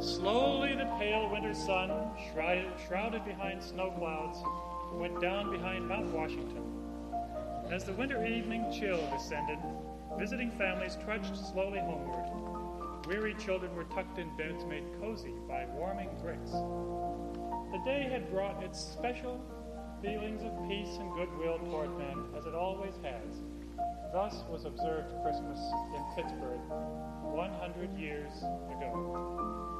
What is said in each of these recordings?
Slowly the pale winter sun, shrouded behind snow clouds, went down behind Mount Washington. As the winter evening chill descended, visiting families trudged slowly homeward. Weary children were tucked in beds made cozy by warming bricks. The day had brought its special feelings of peace and goodwill toward men, as it always has. Thus was observed Christmas in Pittsburgh 100 years ago.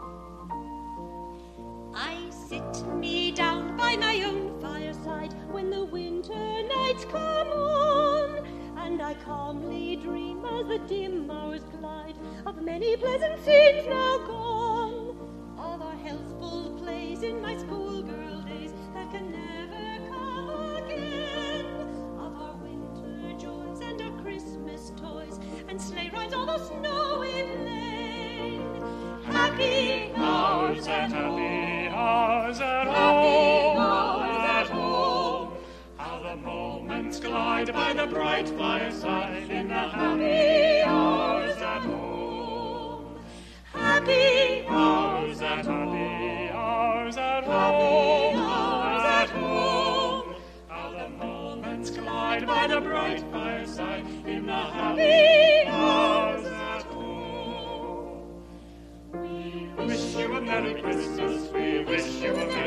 I sit me down by my own fireside when the winter nights come on, and I calmly dream as the dim hours glide of many pleasant scenes now gone, of our healthful plays in my schoolgirl days that can never come again, of our winter joys and our Christmas toys and sleigh rides all the snowy plain. Happy hours at home, hours at happy hours at home. How the moments glide by the bright fireside in the happy hours at home. Happy hours at home. Happy hours at Happy home. hours at home. How the moments glide by the bright fireside in the Happy happy hours hours at home. We Wish you a Merry Christmas. We wish you a Merry